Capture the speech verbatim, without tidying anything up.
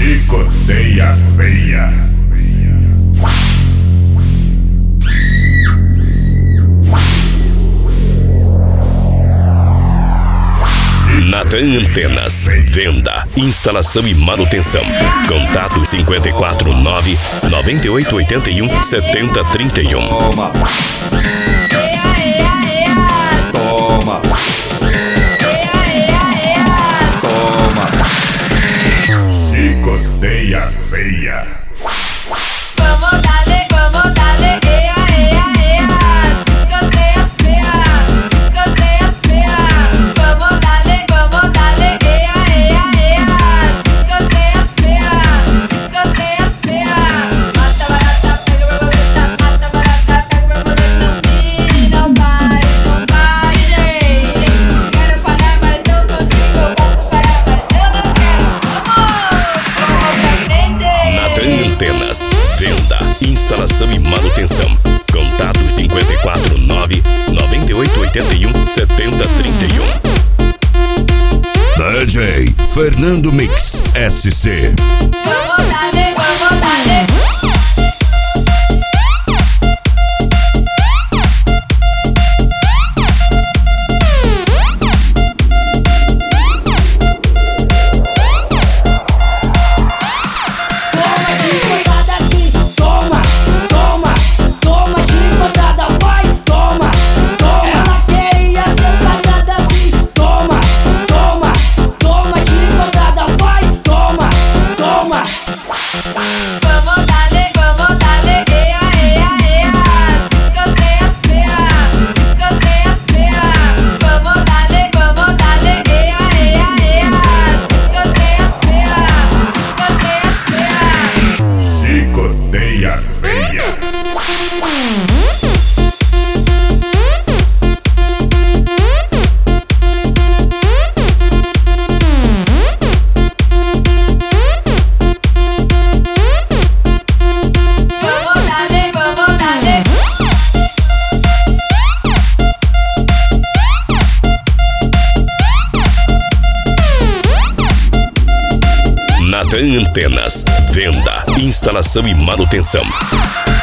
Chicoteia feia. Natan Antenas, venda, instalação e manutenção. Contato cinquenta e quatro, nove, noventa e oito, oitenta e um, setenta, trinta e um. Toma. Toma. Toma. Chicoteia feia. Vamos darle, vamos darle, ea, ea, ea. Chicoteia feia, chicoteia feia. Vamos darle, vamos darle, ea, ea, ea. Chicoteia feia, chicoteia feia. Mata barata, pega borboleta, mata barata, pega borboleta. E não vai, não vai, gente. Quero parar, mas não consigo. Posso parar, mas eu não quero. Vamos, vamos aprender. Natan Antenas, venda, instalação e manutenção. Contato cinquenta e quatro, nove, noventa e oito, oitenta e um, setenta, trinta e um. D J Fernando Mix S C. Vamos darle, vamos darle. Vamos darle, vamos darle, ea, ea, ea. Chicoteia feia, chicoteia feia. Vamos darle, vamos darle, ea, ea, ea. Chicoteia feia, chicoteia feia. Chicoteia feia. Vamos darle, vamos darle. Natan Antenas, venda, instalação e manutenção.